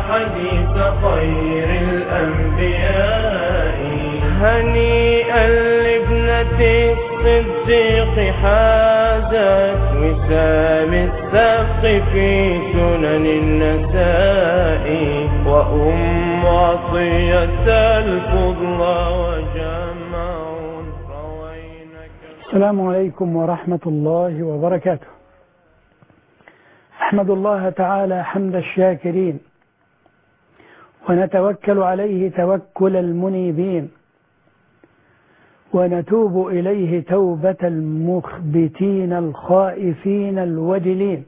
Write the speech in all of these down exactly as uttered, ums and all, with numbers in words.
حديث خير الأنبياء. هنيئا لابنة الصديق حازت وسام السبق في سنن النسائي، وأم عطية الفضلى وجمع روينك. السلام عليكم ورحمة الله وبركاته. أحمد الله تعالى حمد الشاكرين، ونتوكل عليه توكل المنيبين، ونتوب إليه توبة المخبتين الخائفين الوجلين،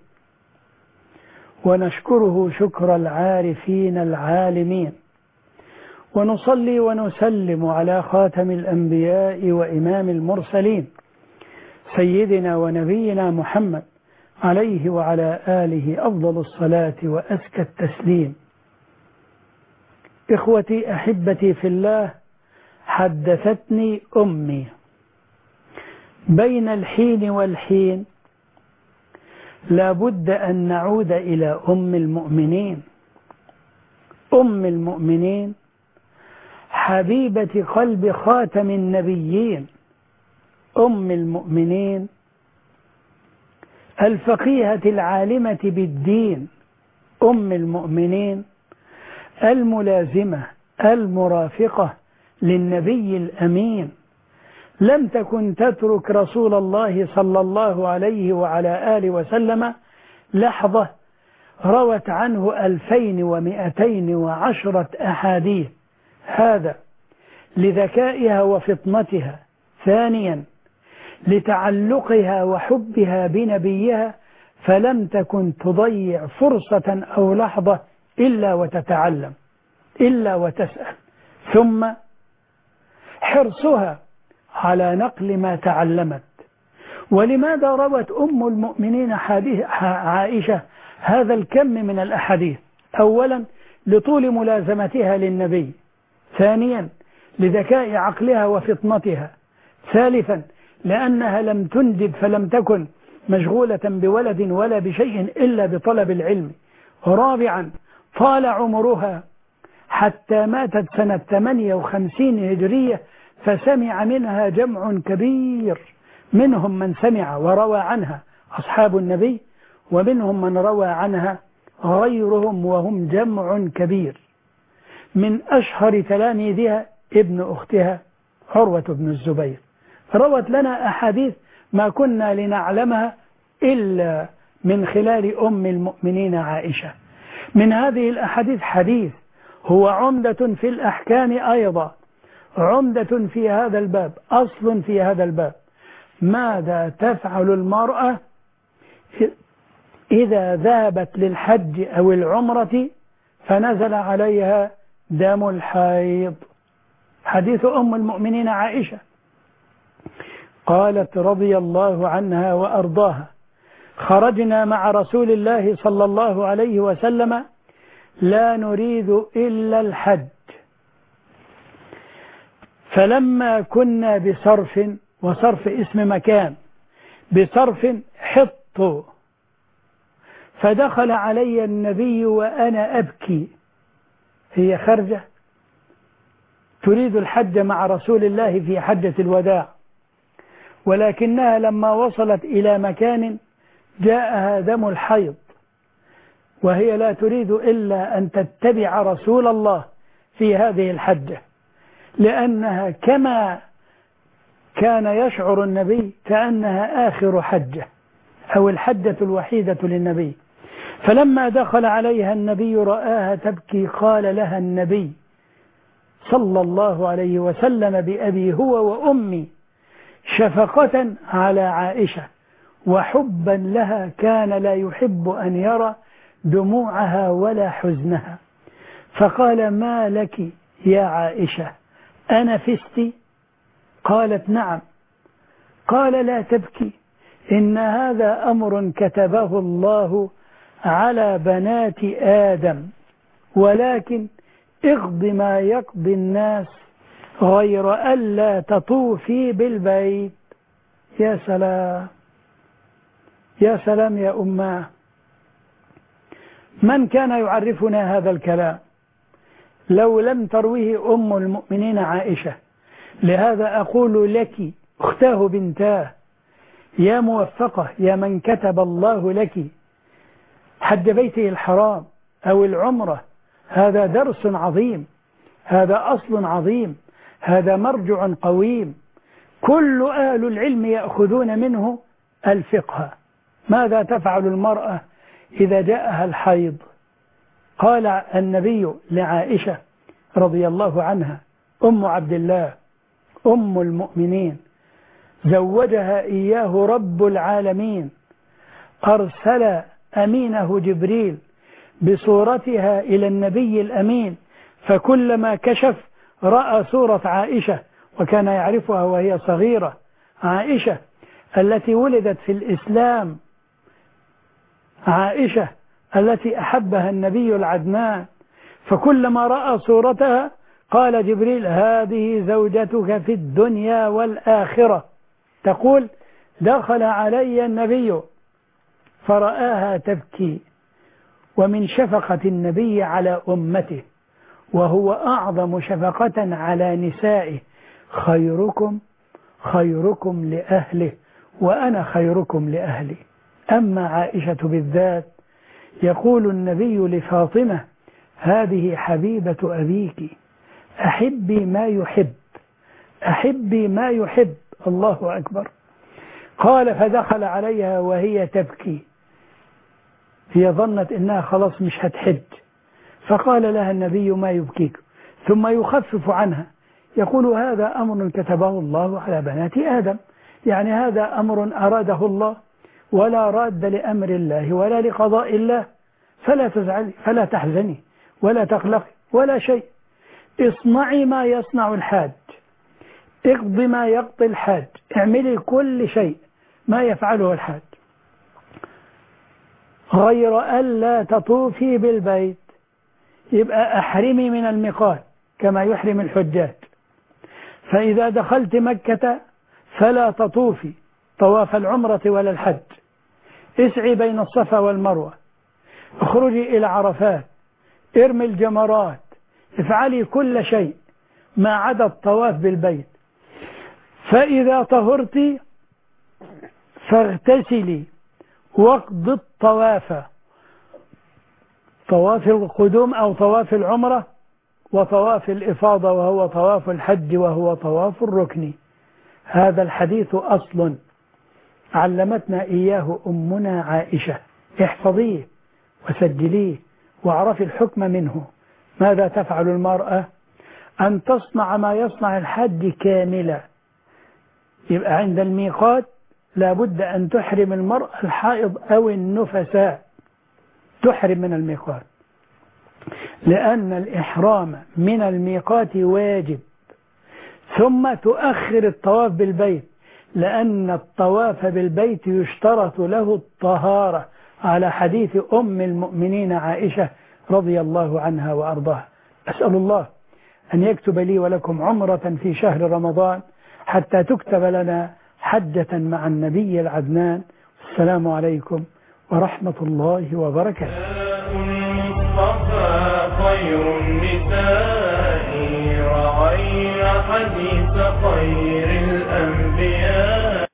ونشكره شكر العارفين العالمين، ونصلي ونسلم على خاتم الأنبياء وإمام المرسلين سيدنا ونبينا محمد عليه وعلى آله أفضل الصلاة وأزكى التسليم. إخوتي أحبتي في الله، حدثتني أمي بين الحين والحين لابد أن نعود إلى أم المؤمنين، أم المؤمنين حبيبة قلب خاتم النبيين، أم المؤمنين الفقيهة العالمة بالدين، أم المؤمنين الملازمة المرافقة للنبي الأمين، لم تكن تترك رسول الله صلى الله عليه وعلى آله وسلم لحظة، روت عنه ألفين ومئتين وعشرة أحاديث، هذا لذكائها وفطنتها، ثانيا لتعلقها وحبها بنبيها، فلم تكن تضيع فرصة أو لحظة إلا وتتعلم إلا وتسأل، ثم حرصها على نقل ما تعلمت. ولماذا روت أم المؤمنين عائشة هذا الكم من الأحاديث؟ أولا لطول ملازمتها للنبي، ثانيا لذكاء عقلها وفطنتها، ثالثا لأنها لم تندب فلم تكن مشغولة بولد ولا بشيء إلا بطلب العلم، رابعا طال عمرها حتى ماتت سنة ثمانية وخمسين هجرية، فسمع منها جمع كبير، منهم من سمع وروى عنها أصحاب النبي، ومنهم من روى عنها غيرهم وهم جمع كبير. من أشهر تلاميذها ابن أختها عروة بن الزبير، روت لنا أحاديث ما كنا لنعلمها إلا من خلال أم المؤمنين عائشة. من هذه الأحاديث حديث هو عمدة في الأحكام، أيضا عمدة في هذا الباب، أصل في هذا الباب: ماذا تفعل المرأة إذا ذهبت للحج أو العمرة فنزل عليها دم الحيض؟ حديث أم المؤمنين عائشة، قالت رضي الله عنها وأرضاها: خرجنا مع رسول الله صلى الله عليه وسلم لا نريد إلا الحج، فلما كنا بصرف، وصرف اسم مكان، بصرف حط، فدخل علي النبي وأنا أبكي. هي خرجة تريد الحج مع رسول الله في حجة الوداع، ولكنها لما وصلت إلى مكان جاءها دم الحيض، وهي لا تريد إلا أن تتبع رسول الله في هذه الحجة، لأنها كما كان يشعر النبي كأنها آخر حجة أو الحجة الوحيدة للنبي. فلما دخل عليها النبي رآها تبكي، قال لها النبي صلى الله عليه وسلم بأبي هو وأمي، شفقة على عائشة وحبا لها، كان لا يحب أن يرى دموعها ولا حزنها، فقال: ما لك يا عائشة، أنفست؟ قالت: نعم. قال: لا تبكي، إن هذا أمر كتبه الله على بنات آدم، ولكن اقض ما يقضي الناس غير ألا تطوفي بالبيت. يا سلام يا سلام يا أماه، من كان يعرفنا هذا الكلام لو لم ترويه أم المؤمنين عائشة؟ لهذا أقول لك أختاه بنتاه يا موفقة، يا من كتب الله لك حج بيته الحرام أو العمرة، هذا درس عظيم، هذا أصل عظيم، هذا مرجع قويم، كل أهل العلم يأخذون منه الفقه. ماذا تفعل المرأة إذا جاءها الحيض؟ قال النبي لعائشة رضي الله عنها أم عبد الله أم المؤمنين زوجها إياه رب العالمين، أرسل أمينه جبريل بصورتها إلى النبي الأمين، فكلما كشف رأى صورة عائشة وكان يعرفها وهي صغيرة، عائشة التي ولدت في الإسلام، عائشة التي أحبها النبي العدنان، فكلما رأى صورتها قال جبريل هذه زوجتك في الدنيا والآخرة. تقول دخل علي النبي فرآها تبكي، ومن شفقة النبي على أمته وهو أعظم شفقة على نسائه خيركم خيركم لأهله وأنا خيركم لأهلي. أما عائشة بالذات يقول النبي لفاطمة هذه حبيبة أبيك، أحبي ما يحب، أحبي ما يحب. الله أكبر. قال فدخل عليها وهي تبكي، هي ظنت إنها خلاص مش هتحج، فقال لها النبي ما يبكيك، ثم يخفف عنها يقول هذا أمر كتبه الله على بنات آدم، يعني هذا أمر أراده الله ولا راد لأمر الله ولا لقضاء الله، فلا تزعلي فلا تحزني ولا تقلقي ولا شيء، اصنعي ما يصنع الحاج، اقضي ما يقضي الحاج، اعملي كل شيء ما يفعله الحاج، غير ألا تطوفي بالبيت، يبقى أحرمي من الميقات كما يحرم الحجاج، فإذا دخلت مكة فلا تطوفي طواف العمرة ولا الحج، اسعي بين الصفا والمروة، اخرجي إلى عرفات، ارمي الجمرات، افعلي كل شيء ما عدا الطواف بالبيت، فإذا طهرت فاغتسلي واقضي الطواف، طواف القدوم أو طواف العمرة وطواف الإفاضة وهو طواف الحج وهو طواف الركن. هذا الحديث أصل علمتنا إياه أمنا عائشة، احفظيه وسجليه واعرفي الحكم منه. ماذا تفعل المرأة؟ أن تصنع ما يصنع الحج كاملا، يبقى عند الميقات لابد أن تحرم المرأة الحائض أو النفساء، تحرم من الميقات، لأن الإحرام من الميقات واجب، ثم تؤخر الطواف بالبيت، لأن الطواف بالبيت يشترط له الطهارة على حديث أم المؤمنين عائشة رضي الله عنها وأرضاها. أسأل الله أن يكتب لي ولكم عمرة في شهر رمضان حتى تكتب لنا حجة مع النبي العدنان. السلام عليكم ورحمة الله وبركاته. المصطفى خير النساء روينا حديث خير